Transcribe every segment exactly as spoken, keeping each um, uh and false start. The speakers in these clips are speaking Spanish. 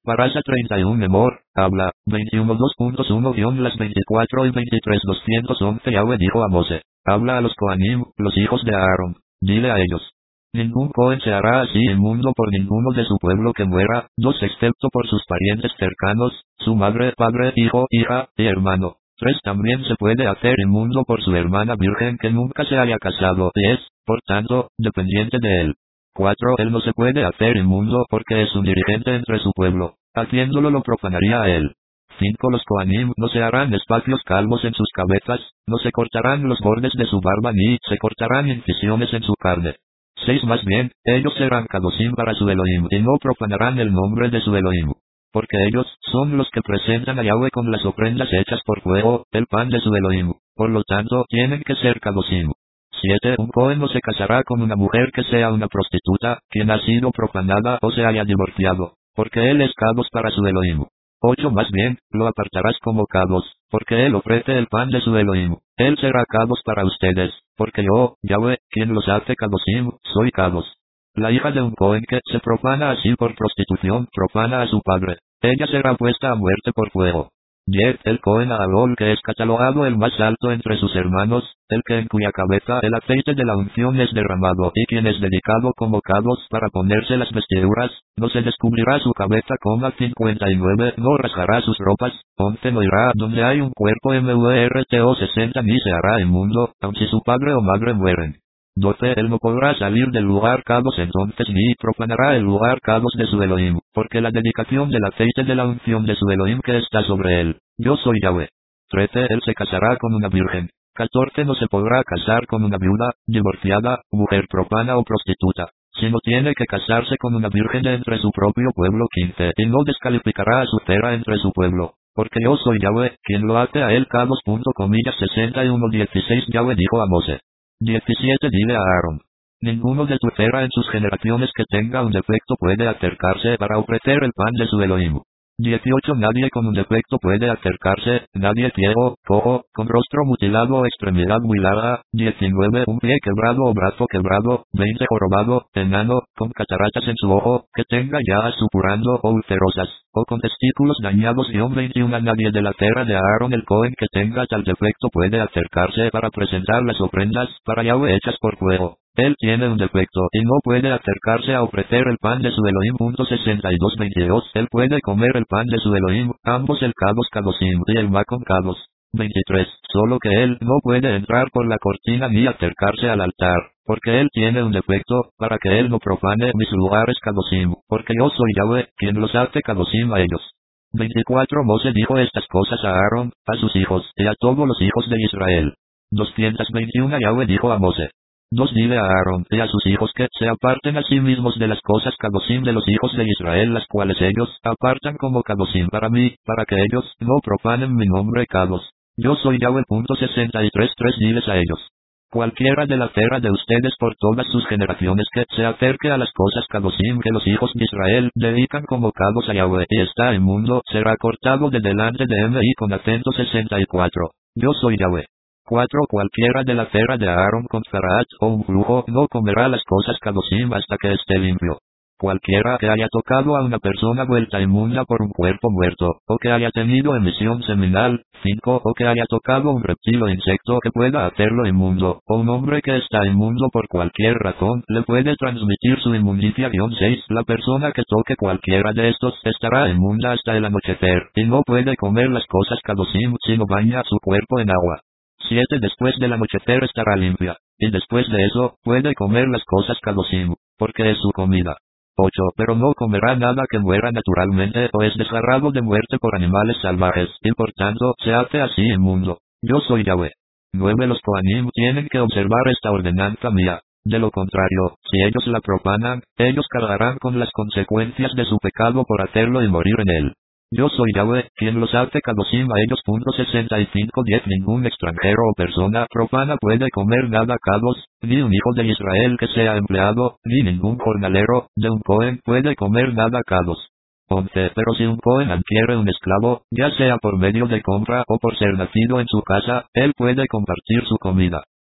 Parasha treinta y uno Memor, habla, veintiuno dos punto uno las veinticuatro y veintitrés doscientos once Yahweh dijo a Mose, habla a los Coanim, los hijos de Aarón, dile a ellos. Ningún Cohen se hará así inmundo por ninguno de su pueblo que muera, dos excepto por sus parientes cercanos, su madre, padre, hijo, hija, y hermano. Tres también se puede hacer inmundo por su hermana virgen que nunca se haya casado y es, por tanto, dependiente de él. Cuatro, él no se puede hacer inmundo porque es un dirigente entre su pueblo. Haciéndolo lo profanaría a él. Cinco, los Coanim no se harán espacios calvos en sus cabezas, no se cortarán los bordes de su barba ni se cortarán incisiones en su carne. Seis, más bien, ellos serán Kadoshim para su Elohim y no profanarán el nombre de su Elohim. Porque ellos son los que presentan a Yahweh con las ofrendas hechas por fuego, el pan de su Elohim. Por lo tanto, tienen que ser Kadoshim. Siete, un Cohen no se casará con una mujer que sea una prostituta, quien ha sido profanada o se haya divorciado, porque él es Kadosh para su Elohim. Ocho, más bien, lo apartarás como Kadosh, porque él ofrece el pan de su Elohim. Él será Kadosh para ustedes, porque yo, Yahweh, quien los hace Kadoshim, soy Kadosh. La hija de un Cohen que se profana así por prostitución, profana a su padre. Ella será puesta a muerte por fuego. diez. El Cohen Aarón que es catalogado el más alto entre sus hermanos, el que en cuya cabeza el aceite de la unción es derramado y quien es dedicado como Kadosh para ponerse las vestiduras, no se descubrirá su cabeza coma cincuenta y nueve, no rasgará sus ropas, once no irá donde hay un cuerpo muerto sesenta ni se hará inmundo, aun si su padre o madre mueren. doce. Él no podrá salir del lugar Kadosh entonces ni profanará el lugar Kadosh de su Elohim, porque la dedicación del aceite de la unción de su Elohim que está sobre él. Yo soy Yahweh. trece. Él se casará con una virgen. catorce. No se podrá casar con una viuda, divorciada, mujer profana o prostituta, sino tiene que casarse con una virgen de entre su propio pueblo. quince. Y no descalificará a su cera entre su pueblo. Porque yo soy Yahweh, quien lo hace a él Kadosh. sesenta y uno dieciséis Yahweh dijo a Mose. diecisiete. Dile a Aarón. Ninguno de tu cera en sus generaciones que tenga un defecto puede acercarse para ofrecer el pan de su Elohim. dieciocho. Nadie con un defecto puede acercarse, nadie ciego, cojo, con rostro mutilado o extremidad mutilada. diecinueve. Un pie quebrado o brazo quebrado. veinte. Jorobado, enano, con cataratas en su ojo, que tenga llagas supurando o ulcerosas, o con testículos dañados. veintiuno. Nadie de la cera de Aarón el Cohen que tenga tal defecto puede acercarse para presentar las ofrendas para Yahweh hechas por fuego. Él tiene un defecto y no puede acercarse a ofrecer el pan de su Elohim. sesenta y dos. veintidós. Él puede comer el pan de su Elohim, ambos el Kadosh Kadoshim y el Makon Kadosh. veintitrés. Solo que él no puede entrar por la cortina ni acercarse al altar, porque él tiene un defecto, para que él no profane mis lugares Kadoshim, porque yo soy Yahweh, quien los hace Kadoshim a ellos. veinticuatro. Mose dijo estas cosas a Aarón, a sus hijos, y a todos los hijos de Israel. doscientos veintiuno. Yahweh dijo a Mose. dos. Dile a Aarón y a sus hijos que se aparten a sí mismos de las cosas Kadoshim de los hijos de Israel, las cuales ellos apartan como Kadoshim para mí, para que ellos no profanen mi nombre Kadosh. Yo soy Yahweh. sesenta y tres. tres. Diles a ellos. Cualquiera de la cera de ustedes por todas sus generaciones que se acerque a las cosas Kadoshim que los hijos de Israel dedican como Kadosh a Yahweh y está inmundo, será cortado de delante de mí con acento sesenta y cuatro. Yo soy Yahweh. cuatro. Cualquiera de la cera de Aarón con Zaraat o un flujo no comerá las cosas Kadoshim hasta que esté limpio. Cualquiera que haya tocado a una persona vuelta inmunda por un cuerpo muerto, o que haya tenido emisión seminal. cinco. O que haya tocado un reptil o insecto que pueda hacerlo inmundo, o un hombre que está inmundo por cualquier razón, le puede transmitir su inmundicia. seis. La persona que toque cualquiera de estos estará inmunda hasta el anochecer, y no puede comer las cosas Kadoshim sino baña su cuerpo en agua. siete. Después del anochecer estará limpia, y después de eso, puede comer las cosas Kadoshim, porque es su comida. ocho. Pero no comerá nada que muera naturalmente o es desgarrado de muerte por animales salvajes, y por tanto, se hace así inmundo. Yo soy Yahweh. nueve. Los Kohanim tienen que observar esta ordenanza mía. De lo contrario, si ellos la profanan, ellos cargarán con las consecuencias de su pecado por hacerlo y morir en él. Yo soy Yahweh, quien los hace Kadoshim a ellos. sesenta y cinco. diez. Ningún extranjero o persona profana puede comer nada Kadosh, ni un hijo de Israel que sea empleado, ni ningún jornalero de un Cohen puede comer nada Kadosh. once. Pero si un Cohen adquiere un esclavo, ya sea por medio de compra o por ser nacido en su casa, él puede compartir su comida.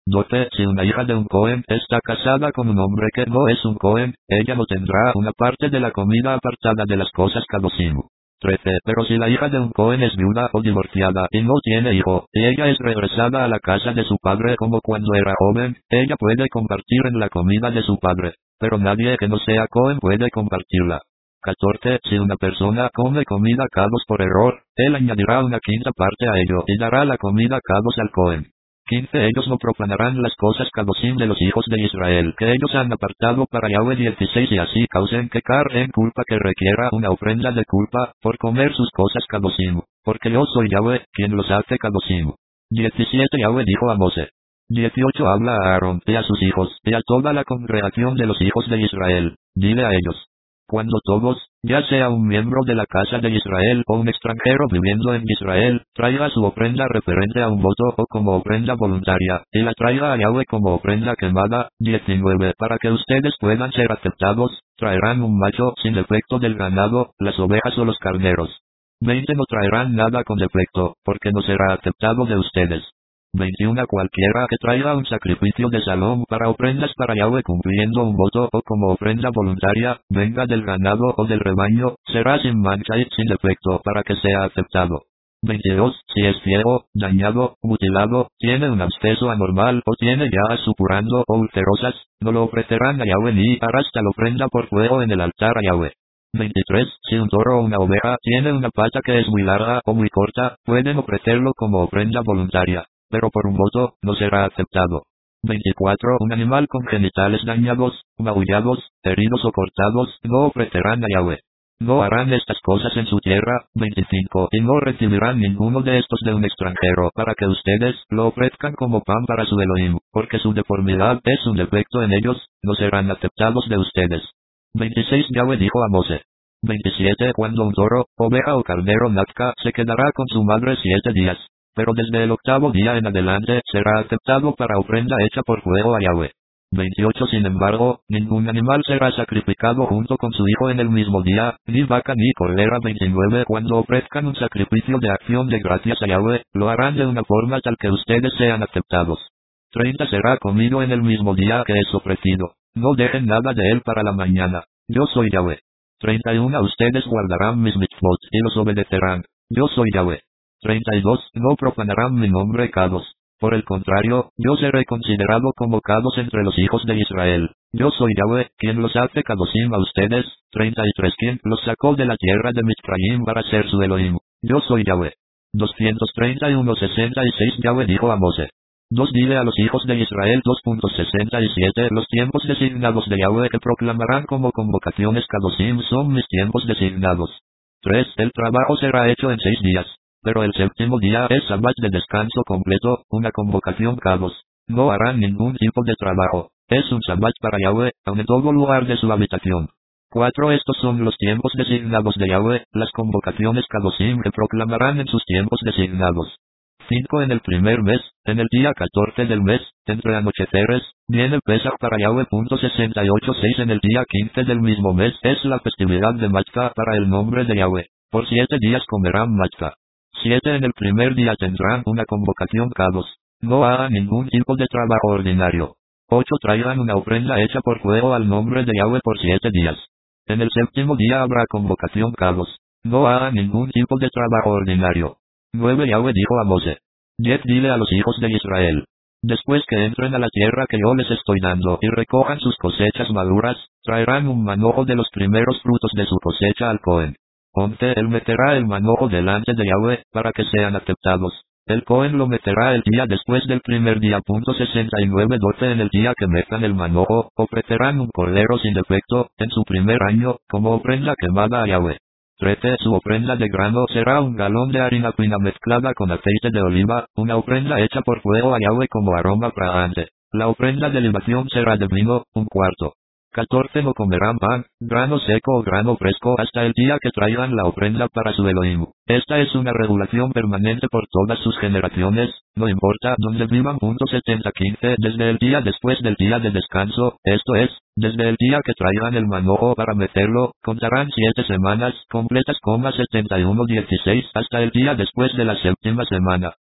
doce. Si una hija de un Cohen está casada con un hombre que no es un Cohen, ella no tendrá una parte de la comida apartada de las cosas Kadoshim. trece. Pero si la hija de un Cohen es viuda o divorciada y no tiene hijo, y ella es regresada a la casa de su padre como cuando era joven, ella puede compartir en la comida de su padre, pero nadie que no sea Cohen puede compartirla. catorce. Si una persona come comida Kadosh por error, él añadirá una quinta parte a ello y dará la comida Kadosh al Cohen. quince. Ellos no profanarán las cosas Kadoshim de los hijos de Israel que ellos han apartado para Yahweh. dieciséis. Y así causen que carguen culpa que requiera una ofrenda de culpa, por comer sus cosas Kadoshim, porque yo soy Yahweh, quien los hace Kadoshim. diecisiete. Yahweh dijo a Moshe. dieciocho. Habla a Aarón y a sus hijos y a toda la congregación de los hijos de Israel. Dile a ellos: cuando todos, ya sea un miembro de la casa de Israel o un extranjero viviendo en Israel, traiga su ofrenda referente a un voto o como ofrenda voluntaria, y la traiga a Yahweh como ofrenda quemada. diecinueve. Para que ustedes puedan ser aceptados, traerán un macho sin defecto del ganado, las ovejas o los carneros. veinte. No traerán nada con defecto, porque no será aceptado de ustedes. veintiuno. Cualquiera que traiga un sacrificio de salón para ofrendas para Yahweh cumpliendo un voto o como ofrenda voluntaria, venga del ganado o del rebaño, será sin mancha y sin defecto para que sea aceptado. veintidós. Si es ciego, dañado, mutilado, tiene un absceso anormal o tiene llagas supurando o ulcerosas, no lo ofrecerán a Yahweh ni harás tal ofrenda por fuego en el altar a Yahweh. veintitrés. Si un toro o una oveja tiene una pata que es muy larga o muy corta, pueden ofrecerlo como ofrenda voluntaria, pero por un voto, no será aceptado. veinticuatro. Un animal con genitales dañados, magullados, heridos o cortados, no ofrecerán a Yahweh. No harán estas cosas en su tierra. veinticinco. Y no recibirán ninguno de estos de un extranjero para que ustedes lo ofrezcan como pan para su Elohim, porque su deformidad es un defecto en ellos, no serán aceptados de ustedes. veintiséis. Yahweh dijo a Moshe. veintisiete. Cuando un toro, oveja o carnero nazca, se quedará con su madre siete días. Pero desde el octavo día en adelante será aceptado para ofrenda hecha por fuego a Yahweh. veintiocho. Sin embargo, ningún animal será sacrificado junto con su hijo en el mismo día, ni vaca ni cordera. veintinueve. Cuando ofrezcan un sacrificio de acción de gracias a Yahweh, lo harán de una forma tal que ustedes sean aceptados. treinta. Será comido en el mismo día que es ofrecido. No dejen nada de él para la mañana. Yo soy Yahweh. treinta y uno. Ustedes guardarán mis mitzvot y los obedecerán. Yo soy Yahweh. treinta y dos. No profanarán mi nombre Kadosh. Por el contrario, yo seré considerado como Kadosh entre los hijos de Israel. Yo soy Yahweh, quien los hace Kadoshim a ustedes. treinta y tres. Quien los sacó de la tierra de Mitzrayim para ser su Elohim. Yo soy Yahweh. doscientos treinta y uno. sesenta y seis. Yahweh dijo a Moshe. dos. Dile a los hijos de Israel. dos. sesenta y siete. Los tiempos designados de Yahweh que proclamarán como convocaciones Kadoshim son mis tiempos designados. tres. El trabajo será hecho en seis días. Pero el séptimo día es Sabbat de descanso completo, una convocación Kadosh. No harán ningún tipo de trabajo. Es un Sabbat para Yahweh, aun en todo lugar de su habitación. cuatro. Estos son los tiempos designados de Yahweh, las convocaciones Kadoshim que proclamarán en sus tiempos designados. cinco. En el primer mes, en el día catorce del mes, entre anocheceres, viene Pesach para Yahweh. sesenta y ocho. seis. En el día quince del mismo mes es la festividad de Matzah para el nombre de Yahweh. Por siete días comerán Matzah. siete. En el primer día tendrán una convocación Kadosh. No hagan ningún tipo de trabajo ordinario. ocho. Traigan una ofrenda hecha por fuego al nombre de Yahweh por siete días. En el séptimo día habrá convocación Kadosh. No hagan ningún tipo de trabajo ordinario. nueve. Yahweh dijo a Moshe. diez. Dile a los hijos de Israel. Después que entren a la tierra que yo les estoy dando y recojan sus cosechas maduras, traerán un manojo de los primeros frutos de su cosecha al Cohen. once. Él meterá el manojo delante de Yahweh, para que sean aceptados. El Cohen lo meterá el día después del primer día. sesenta y nueve. doce. En el día que metan el manojo, ofrecerán un cordero sin defecto, en su primer año, como ofrenda quemada a Yahweh. trece. Su ofrenda de grano será un galón de harina fina mezclada con aceite de oliva, una ofrenda hecha por fuego a Yahweh como aroma fragante. La ofrenda de libación será de vino, un cuarto. catorce. No comerán pan, grano seco o grano fresco hasta el día que traigan la ofrenda para su Elohim. Esta es una regulación permanente por todas sus generaciones, no importa dónde vivan. setenta. quince. Desde el día después del día de descanso, esto es, desde el día que traigan el manojo para meterlo, contarán siete semanas completas, setenta y uno. dieciséis. Hasta el día después de la séptima semana.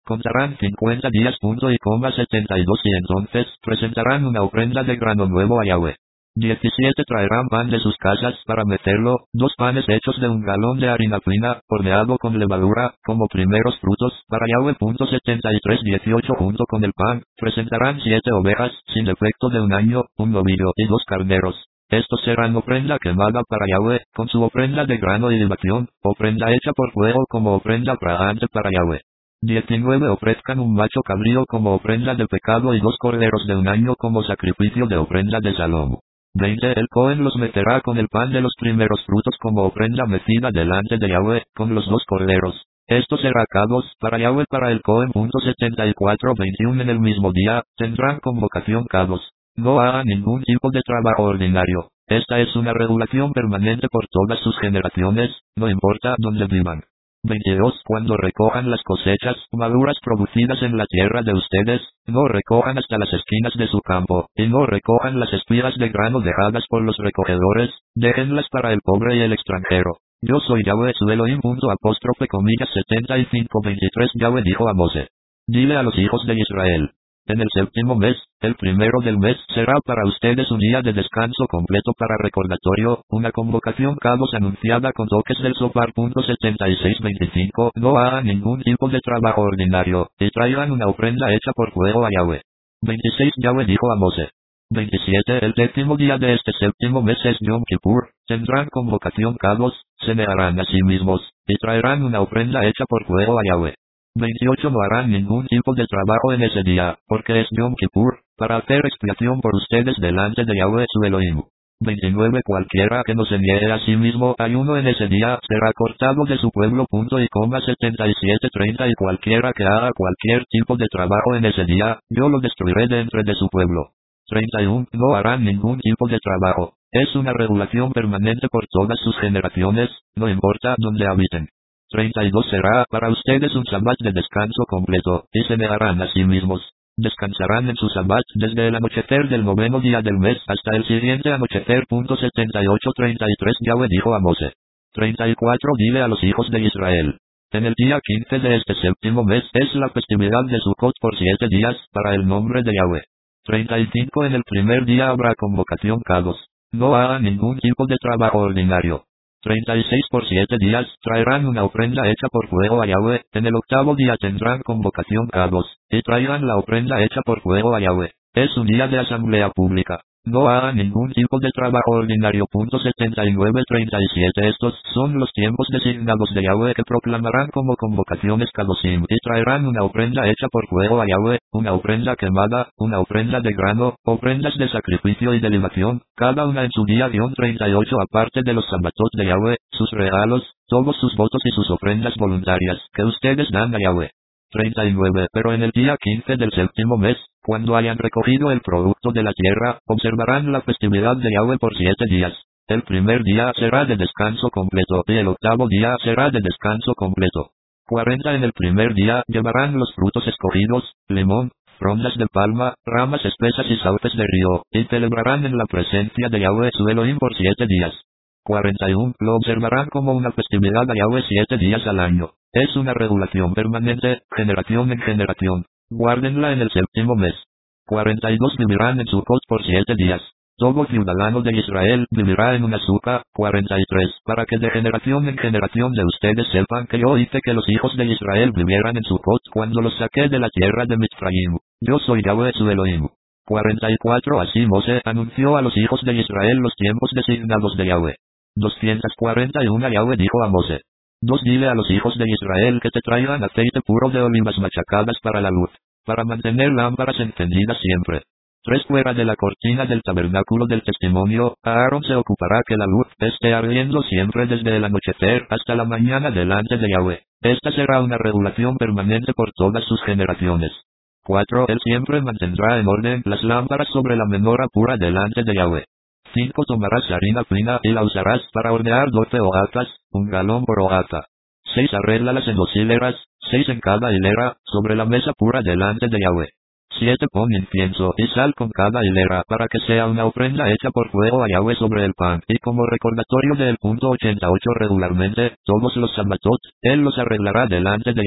Contarán cincuenta días punto y coma setenta y dos y entonces presentarán una ofrenda de grano nuevo a Yahweh. diecisiete Traerán pan de sus casas para meterlo, dos panes hechos de un galón de harina fina, horneado con levadura, como primeros frutos, para Yahweh. setenta y tres dieciocho Junto con el pan, presentarán siete ovejas, sin defecto de un año, un novillo y dos carneros. Estos serán ofrenda quemada para Yahweh, con su ofrenda de grano y libación, ofrenda hecha por fuego como ofrenda fragante para Yahweh. diecinueve Ofrezcan un macho cabrío como ofrenda de pecado y dos corderos de un año como sacrificio de ofrenda de shalom. veinte El Cohen los meterá con el pan de los primeros frutos como ofrenda mecida delante de Yahweh, con los dos corderos. Estos será cados para Yahweh para el Cohen. setenta y cuatro veintiuno En el mismo día, tendrán convocación cados. No hagan ningún tipo de trabajo ordinario. Esta es una regulación permanente por todas sus generaciones, no importa dónde vivan. veintidós Cuando recojan las cosechas maduras producidas en la tierra de ustedes, no recojan hasta las esquinas de su campo, y no recojan las espigas de grano dejadas por los recogedores, déjenlas para el pobre y el extranjero. Yo soy Yahweh su Elohim. Apóstrofe comillas setenta y cinco veintitrés Yahweh dijo a Moshe: Dile a los hijos de Israel: en el séptimo mes, el primero del mes, será para ustedes un día de descanso completo para recordatorio, una convocación cados anunciada con toques del sofar. setenta y seis veinticinco No hagan ningún tipo de trabajo ordinario, y traigan una ofrenda hecha por fuego a Yahweh. veintiséis Yahweh dijo a Moshe: veintisiete El décimo día de este séptimo mes es Yom Kippur, tendrán convocación cados, se negarán a sí mismos, y traerán una ofrenda hecha por fuego a Yahweh. veintiocho No harán ningún tipo de trabajo en ese día, porque es Yom Kippur, para hacer expiación por ustedes delante de Yahweh su Elohim. veintinueve Cualquiera que no se niegue a sí mismo ayuno en ese día, será cortado de su pueblo. Punto y coma setenta y siete treinta Y cualquiera que haga cualquier tipo de trabajo en ese día, yo lo destruiré de entre de su pueblo. treinta y uno No harán ningún tipo de trabajo. Es una regulación permanente por todas sus generaciones, no importa dónde habiten. treinta y dos Será para ustedes un sabbat de descanso completo, y se negarán a sí mismos. Descansarán en su sabbat desde el anochecer del noveno día del mes hasta el siguiente anochecer. setenta y ocho treinta y tres Yahweh dijo a Moshe: treinta y cuatro Dile a los hijos de Israel: en el día quince de este séptimo mes es la festividad de Sukkot por siete días, para el nombre de Yahweh. treinta y cinco En el primer día habrá convocación cados. No hagan ningún tipo de trabajo ordinario. treinta y seis Por siete días, traerán una ofrenda hecha por fuego a Yahweh. En el octavo día tendrán convocación cados, y traigan la ofrenda hecha por fuego a Yahweh. Es un día de asamblea pública. No hagan ningún tipo de trabajo ordinario. setenta y nueve treinta y siete Estos son los tiempos designados de Yahweh que proclamarán como convocaciones cadosim, y traerán una ofrenda hecha por fuego a Yahweh, una ofrenda quemada, una ofrenda de grano, ofrendas de sacrificio y de libación, cada una en su día. treinta y ocho Aparte de los sabbatot de Yahweh, sus regalos, todos sus votos y sus ofrendas voluntarias que ustedes dan a Yahweh. treinta y nueve Pero en el día quince del séptimo mes, cuando hayan recogido el producto de la tierra, observarán la festividad de Yahweh por siete días. El primer día será de descanso completo y el octavo día será de descanso completo. cuarenta En el primer día llevarán los frutos escogidos, limón, frondas de palma, ramas espesas y sauces de río, y celebrarán en la presencia de Yahweh su Elohim por siete días. cuarenta y uno Lo observarán como una festividad a Yahweh siete días al año. Es una regulación permanente, generación en generación. Guárdenla en el séptimo mes. cuarenta y dos Vivirán en Sukkot por siete días. Todo ciudadano de Israel vivirá en una suca. cuarenta y tres Para que de generación en generación de ustedes sepan que yo hice que los hijos de Israel vivieran en Sukkot cuando los saqué de la tierra de Mitzrayim. Yo soy Yahweh su Elohim. cuarenta y cuatro Así Moshe anunció a los hijos de Israel los tiempos designados de Yahweh. doscientos cuarenta y uno Yahweh dijo a Moshe: dos Dile a los hijos de Israel que te traigan aceite puro de olivas machacadas para la luz, para mantener lámparas encendidas siempre. tres Fuera de la cortina del tabernáculo del testimonio, Aarón se ocupará que la luz esté ardiendo siempre desde el anochecer hasta la mañana delante de Yahweh. Esta será una regulación permanente por todas sus generaciones. cuatro Él siempre mantendrá en orden las lámparas sobre la menorá pura delante de Yahweh. cinco Tomarás harina fina y la usarás para hornear doce hogatas, un galón por hogata. seis Arréglalas en dos hileras, seis en cada hilera, sobre la mesa pura delante de Yahweh. siete Pon incienso y sal con cada hilera para que sea una ofrenda hecha por fuego a Yahweh sobre el pan, y como recordatorio del punto ochenta y ocho regularmente, todos los sabbatot, él los arreglará delante de Yahweh.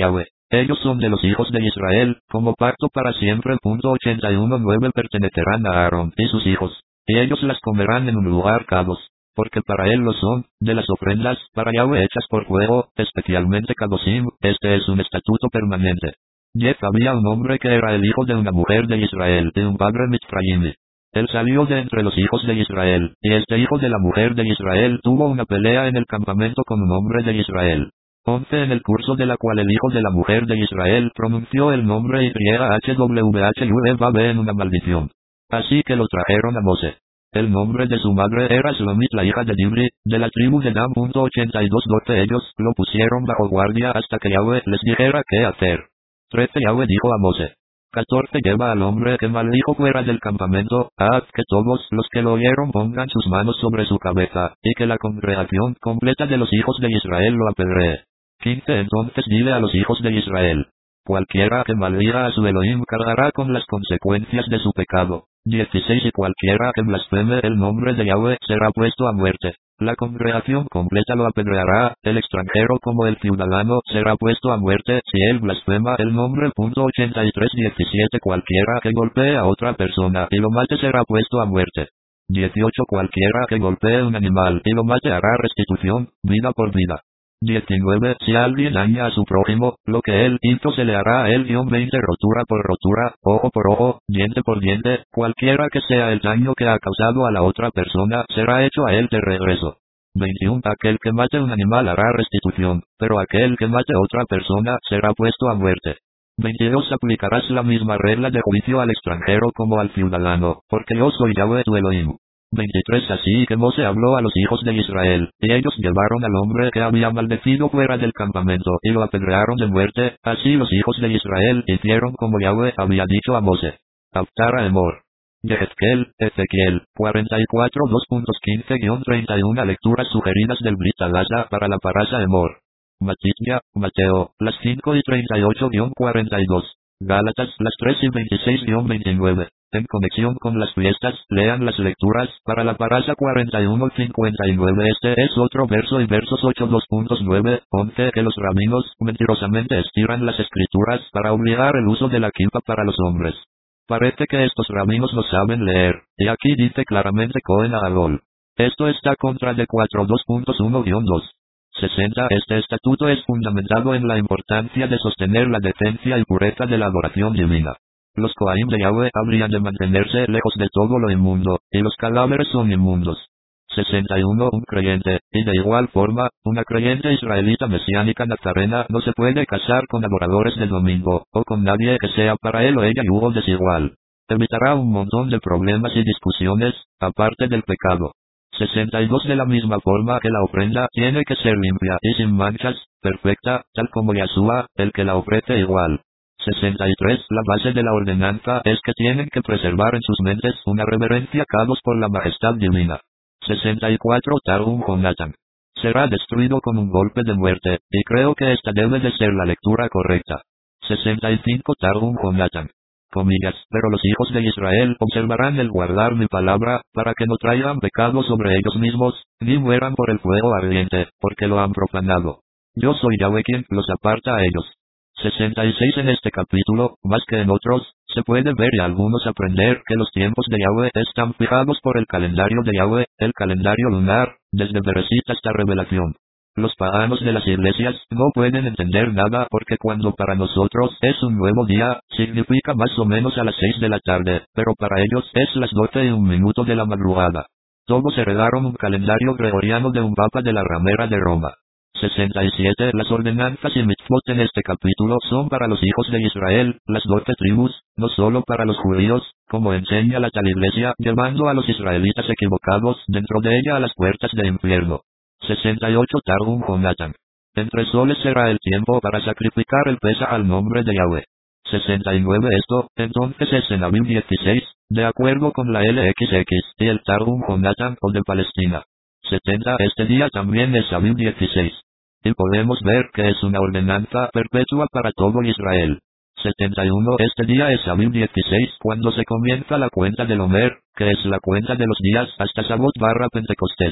Ellos son de los hijos de Israel, como pacto para siempre. ochenta y uno nueve pertenecerán a Aarón y sus hijos, y ellos las comerán en un lugar kadosh, porque para él lo son, de las ofrendas, para Yahweh hechas por fuego, especialmente kadoshim. Este es un estatuto permanente. Yet había un hombre que era el hijo de una mujer de Israel, de un padre mitzrayimi. Él salió de entre los hijos de Israel, y este hijo de la mujer de Israel tuvo una pelea en el campamento con un hombre de Israel. once En el curso de la cual el hijo de la mujer de Israel pronunció el nombre Y H W H U E V A B en una maldición. Así que lo trajeron a Mose. El nombre de su madre era Shlomit, la hija de Dibri, de la tribu de Dan. ochenta y dos doce Ellos lo pusieron bajo guardia hasta que Yahweh les dijera qué hacer. trece Yahweh dijo a Mose. catorce Lleva al hombre que maldijo fuera del campamento, haz que todos los que lo oyeron pongan sus manos sobre su cabeza, y que la congregación completa de los hijos de Israel lo apedree. quince Entonces dile a los hijos de Israel. Cualquiera que maldiga a su Elohim cargará con las consecuencias de su pecado. dieciséis Y cualquiera que blasfeme el nombre de Yahweh será puesto a muerte. La congregación completa lo apedreará, el extranjero como el ciudadano será puesto a muerte si él blasfema el nombre. ochenta y tres diecisiete Cualquiera que golpee a otra persona y lo mate será puesto a muerte. dieciocho Cualquiera que golpee un animal y lo mate hará restitución, vida por vida. diecinueve Si alguien daña a su prójimo, lo que él hizo se le hará a él. veinte Rotura por rotura, ojo por ojo, diente por diente, cualquiera que sea el daño que ha causado a la otra persona, será hecho a él de regreso. veintiuno Aquel que mate un animal hará restitución, pero aquel que mate a otra persona, será puesto a muerte. veintidós Aplicarás la misma regla de juicio al extranjero como al ciudadano, porque yo soy Yahweh tu Elohim. veintitrés Así que Mose habló a los hijos de Israel, y ellos llevaron al hombre que había maldecido fuera del campamento y lo apedrearon de muerte. Así los hijos de Israel hicieron como Yahweh había dicho a Mose. Haftarah Emor. Yehezkel, Ezequiel, cuarenta y cuatro dos quince a treinta y uno Lecturas sugeridas del Brit Hadasha para la parasha Emor. Matitya, Mateo, las cinco y treinta y ocho a cuarenta y dos. Gálatas, las tres y veintiséis a veintinueve. En conexión con las fiestas, lean las lecturas para la parasha cuarenta y uno cincuenta y nueve. Este es otro verso y versos ocho dos nueve, once que los rabinos mentirosamente estiran las escrituras para obligar el uso de la kippah para los hombres. Parece que estos rabinos no saben leer, y aquí dice claramente Cohen Adol. Esto está contra de cuatro dos uno dos. sesenta Este estatuto es fundamentado en la importancia de sostener la decencia y pureza de la adoración divina. Los Kohanim de Yahweh habrían de mantenerse lejos de todo lo inmundo, y los cadáveres son inmundos. sesenta y uno Un creyente, y de igual forma, una creyente israelita mesiánica nazarena no se puede casar con adoradores del domingo, o con nadie que sea para él o ella yugo desigual. Evitará un montón de problemas y discusiones, aparte del pecado. sesenta y dos De la misma forma que la ofrenda tiene que ser limpia y sin manchas, perfecta, tal como Yahshua, el que la ofrece igual. sesenta y tres La base de la ordenanza es que tienen que preservar en sus mentes una reverencia kadosh por la majestad divina. sesenta y cuatro Targum Jonathan. Será destruido con un golpe de muerte, y creo que esta debe de ser la lectura correcta. sesenta y cinco Targum Jonathan. Comillas, pero los hijos de Israel observarán el guardar mi palabra, para que no traigan pecado sobre ellos mismos, ni mueran por el fuego ardiente, porque lo han profanado. Yo soy Yahweh quien los aparta a ellos. sesenta y seis En este capítulo, más que en otros, se puede ver y algunos aprender que los tiempos de Yahweh están fijados por el calendario de Yahweh, el calendario lunar, desde Bereshit hasta Revelación. Los paganos de las iglesias no pueden entender nada porque cuando para nosotros es un nuevo día, significa más o menos a las seis de la tarde, pero para ellos es las doce y un minuto de la madrugada. Todos heredaron un calendario gregoriano de un papa de la ramera de Roma. sesenta y siete Las ordenanzas y mitzvot en este capítulo son para los hijos de Israel, las doce tribus, no solo para los judíos, como enseña la tal iglesia, llevando a los israelitas equivocados dentro de ella a las puertas del infierno. sesenta y ocho Targum Jonathan. Entre soles será el tiempo para sacrificar el pesa al nombre de Yahweh. sesenta y nueve Esto, entonces es en Aviv dieciséis, de acuerdo con la L X X, y el Targum Jonathan o de Palestina. setenta Este día también es Aviv dieciséis. Y podemos ver que es una ordenanza perpetua para todo Israel. setenta y uno Este día es Aviv dieciséis cuando se comienza la cuenta del Omer, que es la cuenta de los días hasta Shavuot barra Pentecostés.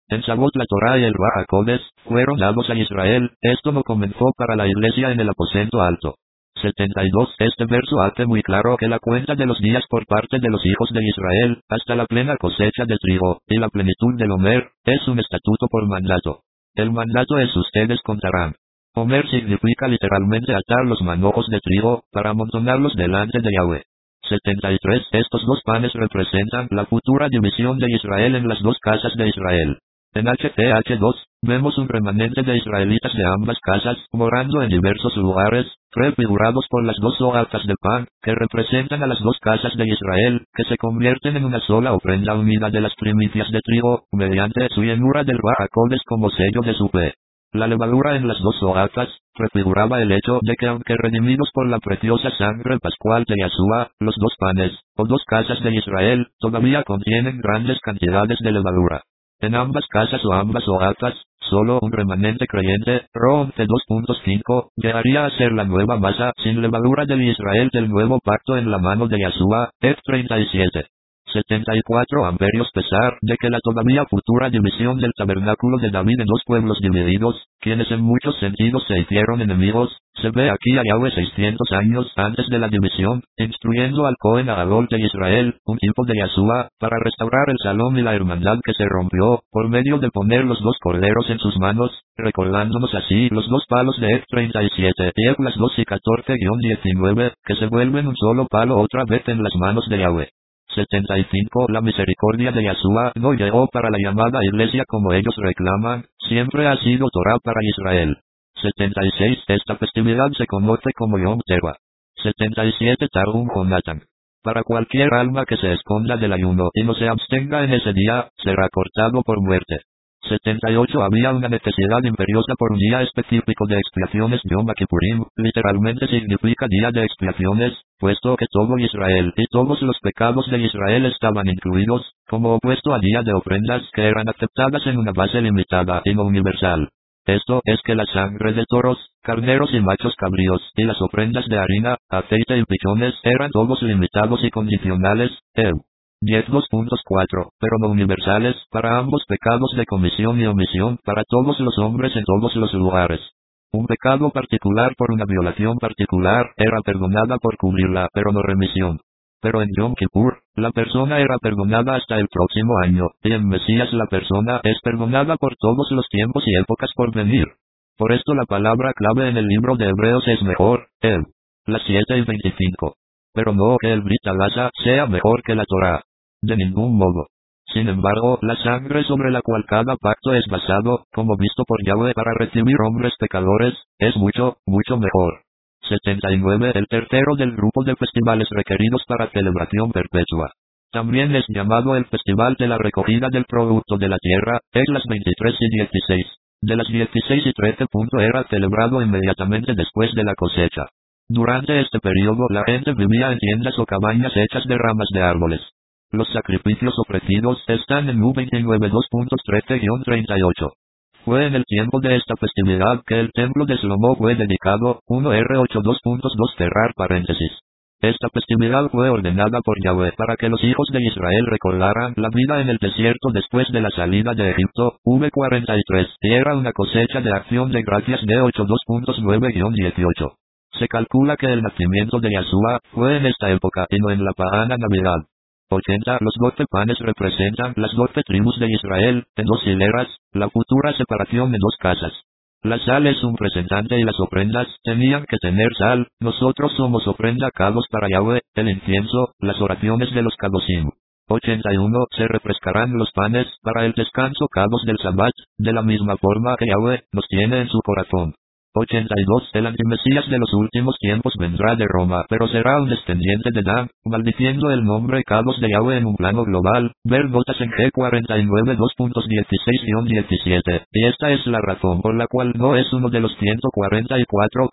En Shavuot la Torá y el Ruach HaKodesh fueron dados a Israel. Esto no comenzó para la iglesia en el aposento alto. setenta y dos. Este verso hace muy claro que la cuenta de los días por parte de los hijos de Israel, hasta la plena cosecha de trigo, y la plenitud del Omer, es un estatuto por mandato. El mandato es ustedes contarán. Omer significa literalmente atar los manojos de trigo, para amontonarlos delante de Yahweh. setenta y tres. Estos dos panes representan la futura división de Israel en las dos casas de Israel. En H T H dos, vemos un remanente de israelitas de ambas casas, morando en diversos lugares, prefigurados por las dos hojas de pan, que representan a las dos casas de Israel, que se convierten en una sola ofrenda unida de las primicias de trigo, mediante su llenura del Ruach HaKodesh como sello de su fe. La levadura en las dos hojas prefiguraba el hecho de que aunque redimidos por la preciosa sangre pascual de Yahshua, los dos panes, o dos casas de Israel, todavía contienen grandes cantidades de levadura. En ambas casas o ambas hojas, solo un remanente creyente, Ro once dos punto cinco, llegaría a ser la nueva masa sin levadura del Israel del nuevo pacto en la mano de Yahshua, F treinta y siete. setenta y cuatro amperios. Pesar de que la todavía futura división del tabernáculo de David en dos pueblos divididos, quienes en muchos sentidos se hicieron enemigos, se ve aquí a Yahweh seiscientos años antes de la división, instruyendo al Cohen Gadol de Israel, un tipo de Yahshua, para restaurar el salón y la hermandad que se rompió, por medio de poner los dos corderos en sus manos, recordándonos así los dos palos de F treinta y siete y F las dos y catorce diecinueve, que se vuelven un solo palo otra vez en las manos de Yahweh. setenta y cinco. La misericordia de Yahshua no llegó para la llamada iglesia como ellos reclaman, siempre ha sido Torah para Israel. setenta y seis. Esta festividad se conoce como Yom Teruah. setenta y siete. Targum Jonathan. Para cualquier alma que se esconda del ayuno y no se abstenga en ese día, será cortado por muerte. setenta y ocho. Había una necesidad imperiosa por un día específico de expiaciones. Yom Kippurim, literalmente significa día de expiaciones, puesto que todo Israel y todos los pecados de Israel estaban incluidos, como opuesto al día de ofrendas que eran aceptadas en una base limitada y no universal. Esto es que la sangre de toros, carneros y machos cabríos, y las ofrendas de harina, aceite y pichones eran todos limitados y condicionales, ev. diez dos punto cuatro, pero no universales, para ambos pecados de comisión y omisión, para todos los hombres en todos los lugares. Un pecado particular por una violación particular era perdonada por cubrirla, pero no remisión. Pero en Yom Kippur, la persona era perdonada hasta el próximo año, y en Mesías la persona es perdonada por todos los tiempos y épocas por venir. Por esto la palabra clave en el libro de Hebreos es mejor, el. Las siete y veinticinco. Pero no que el Brit Hadashah sea mejor que la Torah. De ningún modo. Sin embargo, la sangre sobre la cual cada pacto es basado, como visto por Yahweh para recibir hombres pecadores, es mucho, mucho mejor. setenta y nueve. El tercero del grupo de festivales requeridos para celebración perpetua. También es llamado el Festival de la Recogida del Producto de la Tierra, es las veintitrés y dieciséis. De las dieciséis y trece. Era celebrado inmediatamente después de la cosecha. Durante este periodo la gente vivía en tiendas o cabañas hechas de ramas de árboles. Los sacrificios ofrecidos están en U veintinueve dos punto trece a treinta y ocho. Fue en el tiempo de esta festividad que el templo de Salomón fue dedicado, uno R ochenta y dos punto dos cerrar paréntesis. Esta festividad fue ordenada por Yahweh para que los hijos de Israel recordaran la vida en el desierto después de la salida de Egipto, V cuarenta y tres, y era una cosecha de acción de gracias de ochenta y dos punto nueve a dieciocho. Se calcula que el nacimiento de Yahshua fue en esta época y no en la pagana Navidad. ochenta. Los doce panes representan las doce tribus de Israel, en dos hileras, la futura separación en dos casas. La sal es un presentante y las ofrendas tenían que tener sal. Nosotros somos ofrenda kados para Yahweh, el incienso, las oraciones de los kadosim. ochenta y uno. Se refrescarán los panes para el descanso kados del Sabbat, de la misma forma que Yahweh nos tiene en su corazón. ochenta y dos. El antimesías de los últimos tiempos vendrá de Roma, pero será un descendiente de Dan, maldiciendo el nombre Kados de Yahweh en un plano global. Ver notas en G cuarenta y nueve dos punto dieciséis a diecisiete, y esta es la razón por la cual no es uno de los ciento cuarenta y cuatro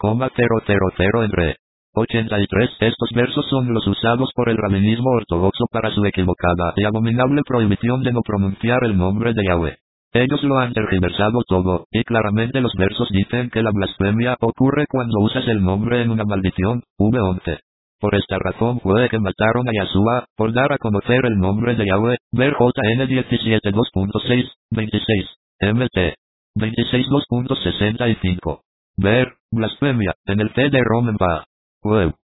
mil en Re. ochenta y tres. Estos versos son los usados por el rabinismo ortodoxo para su equivocada y abominable prohibición de no pronunciar el nombre de Yahweh. Ellos lo han tergiversado todo, y claramente los versos dicen que la blasfemia ocurre cuando usas el nombre en una maldición, V once. Por esta razón fue que mataron a Yahshua, por dar a conocer el nombre de Yahweh. Ver J N diecisiete dos punto seis, veintiséis, M T veintiséis dos punto sesenta y cinco. Ver, blasfemia, en el C D ROM en P A. Web.